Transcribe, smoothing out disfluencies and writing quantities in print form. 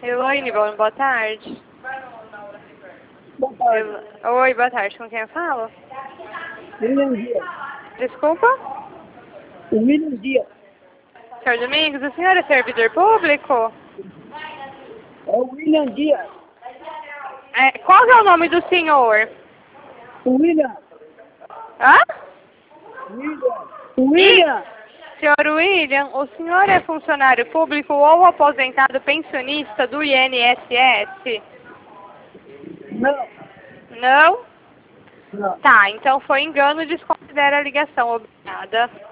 Elaine, boa tarde. Boa tarde. Oi, boa tarde. Com quem eu falo? William Dias. Desculpa? William Dias. Senhor Domingos, o senhor é servidor público? É o William Dias. Qual que é o nome do senhor? William. Hã? William. Senhor William, o senhor é funcionário público ou aposentado pensionista do INSS? Não. Não? Não. Tá, então foi engano, desconsidera a ligação. Obrigada.